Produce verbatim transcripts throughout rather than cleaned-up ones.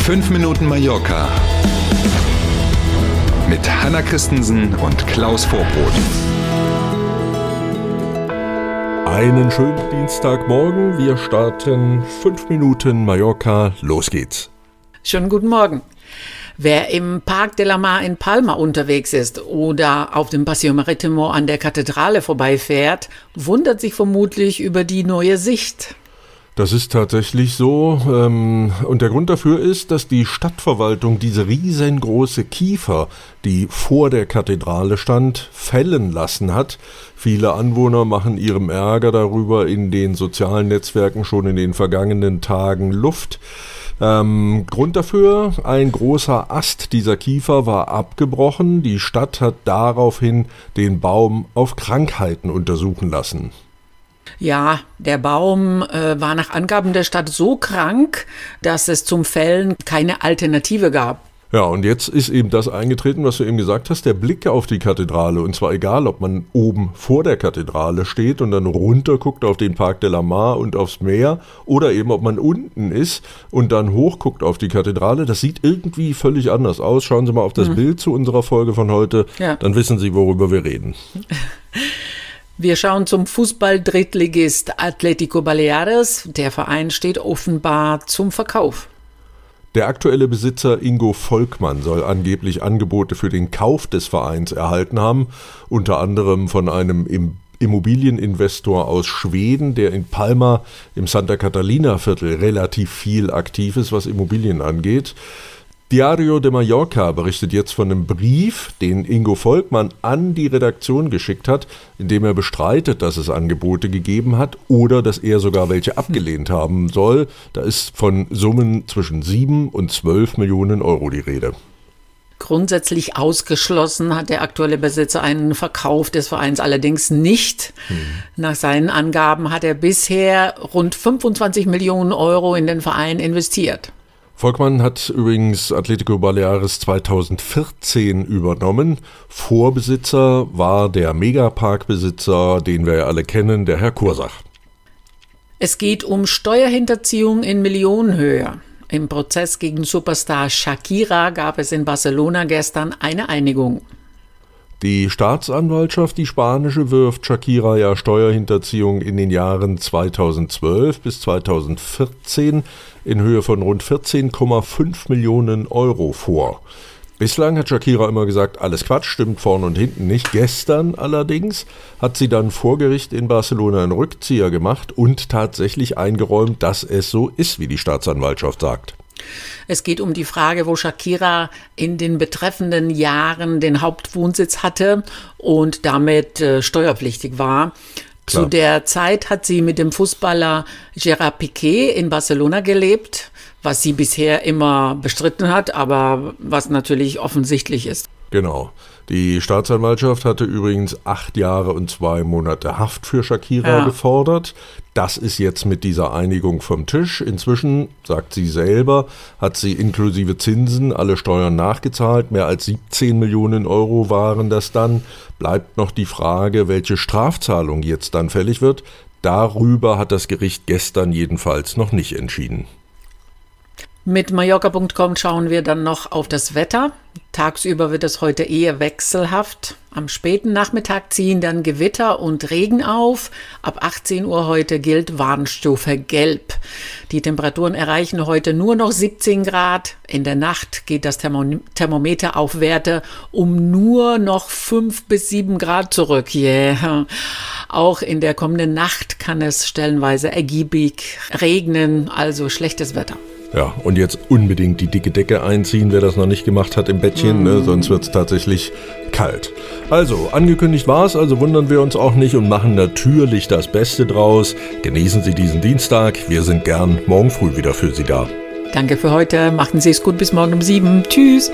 fünf Minuten Mallorca mit Hanna Christensen und Klaus Vorbrot. Einen schönen Dienstagmorgen. Wir starten fünf Minuten Mallorca. Los geht's. Schönen guten Morgen. Wer im Parc de la Mar in Palma unterwegs ist oder auf dem Paseo Marítimo an der Kathedrale vorbeifährt, wundert sich vermutlich über die neue Sicht. Das ist tatsächlich so. Ähm, und der Grund dafür ist, dass die Stadtverwaltung diese riesengroße Kiefer, die vor der Kathedrale stand, fällen lassen hat. Viele Anwohner machen ihrem Ärger darüber in den sozialen Netzwerken schon in den vergangenen Tagen Luft. Ähm, Grund dafür, ein großer Ast dieser Kiefer war abgebrochen. Die Stadt hat daraufhin den Baum auf Krankheiten untersuchen lassen. Ja, der Baum äh, war nach Angaben der Stadt so krank, dass es zum Fällen keine Alternative gab. Ja, und jetzt ist eben das eingetreten, was du eben gesagt hast, der Blick auf die Kathedrale. Und zwar egal, ob man oben vor der Kathedrale steht und dann runter guckt auf den Parc de la Mar und aufs Meer oder eben, ob man unten ist und dann hochguckt auf die Kathedrale. Das sieht irgendwie völlig anders aus. Schauen Sie mal auf das mhm. Bild zu unserer Folge von heute, ja. Dann wissen Sie, worüber wir reden. Wir schauen zum Fußball-Drittligist Atlético Baleares. Der Verein steht offenbar zum Verkauf. Der aktuelle Besitzer Ingo Volkmann soll angeblich Angebote für den Kauf des Vereins erhalten haben, unter anderem von einem Immobilieninvestor aus Schweden, der in Palma im Santa Catalina Viertel relativ viel aktiv ist, was Immobilien angeht. Diario de Mallorca berichtet jetzt von einem Brief, den Ingo Volkmann an die Redaktion geschickt hat, in dem er bestreitet, dass es Angebote gegeben hat oder dass er sogar welche abgelehnt haben soll. Da ist von Summen zwischen sieben und zwölf Millionen Euro die Rede. Grundsätzlich ausgeschlossen hat der aktuelle Besitzer einen Verkauf des Vereins allerdings nicht. Hm. Nach seinen Angaben hat er bisher rund fünfundzwanzig Millionen Euro in den Verein investiert. Volkmann hat übrigens Atlético Baleares zweitausendvierzehn übernommen. Vorbesitzer war der Megapark-Besitzer, den wir ja alle kennen, der Herr Kursach. Es geht um Steuerhinterziehung in Millionenhöhe. Im Prozess gegen Superstar Shakira gab es in Barcelona gestern eine Einigung. Die Staatsanwaltschaft, die spanische, wirft Shakira ja Steuerhinterziehung in den Jahren zweitausendzwölf bis zweitausendvierzehn in Höhe von rund vierzehn Komma fünf Millionen Euro vor. Bislang hat Shakira immer gesagt, alles Quatsch, stimmt vorne und hinten nicht. Gestern allerdings hat sie dann vor Gericht in Barcelona einen Rückzieher gemacht und tatsächlich eingeräumt, dass es so ist, wie die Staatsanwaltschaft sagt. Es geht um die Frage, wo Shakira in den betreffenden Jahren den Hauptwohnsitz hatte und damit äh, steuerpflichtig war. Klar. Zu der Zeit hat sie mit dem Fußballer Gerard Piqué in Barcelona gelebt, was sie bisher immer bestritten hat, aber was natürlich offensichtlich ist. Genau. Die Staatsanwaltschaft hatte übrigens acht Jahre und zwei Monate Haft für Shakira ja. gefordert. Das ist jetzt mit dieser Einigung vom Tisch. Inzwischen, sagt sie selber, hat sie inklusive Zinsen alle Steuern nachgezahlt. Mehr als siebzehn Millionen Euro waren das dann. Bleibt noch die Frage, welche Strafzahlung jetzt dann fällig wird. Darüber hat das Gericht gestern jedenfalls noch nicht entschieden. Mit Mallorca Punkt com schauen wir dann noch auf das Wetter. Tagsüber wird es heute eher wechselhaft. Am späten Nachmittag ziehen dann Gewitter und Regen auf. Ab achtzehn Uhr heute gilt Warnstufe Gelb. Die Temperaturen erreichen heute nur noch siebzehn Grad. In der Nacht geht das Thermom- Thermometer auf Werte um nur noch fünf bis sieben Grad zurück. Yeah. Auch in der kommenden Nacht kann es stellenweise ergiebig regnen, also schlechtes Wetter. Ja, und jetzt unbedingt die dicke Decke einziehen, wer das noch nicht gemacht hat im Bettchen, mm. ne, sonst wird es tatsächlich kalt. Also, angekündigt war es, also wundern wir uns auch nicht und machen natürlich das Beste draus. Genießen Sie diesen Dienstag, wir sind gern morgen früh wieder für Sie da. Danke für heute, machen Sie es gut, bis morgen um sieben. Tschüss.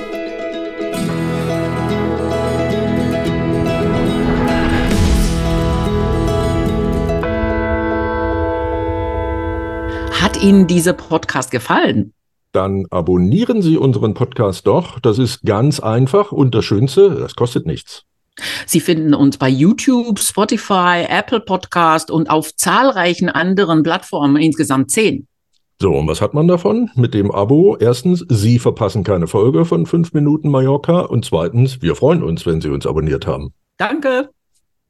Hat Ihnen dieser Podcast gefallen? Dann abonnieren Sie unseren Podcast doch. Das ist ganz einfach und das Schönste, das kostet nichts. Sie finden uns bei YouTube, Spotify, Apple Podcast und auf zahlreichen anderen Plattformen, insgesamt zehn. So, und was hat man davon? Mit dem Abo, erstens, Sie verpassen keine Folge von fünf Minuten Mallorca und zweitens, wir freuen uns, wenn Sie uns abonniert haben. Danke.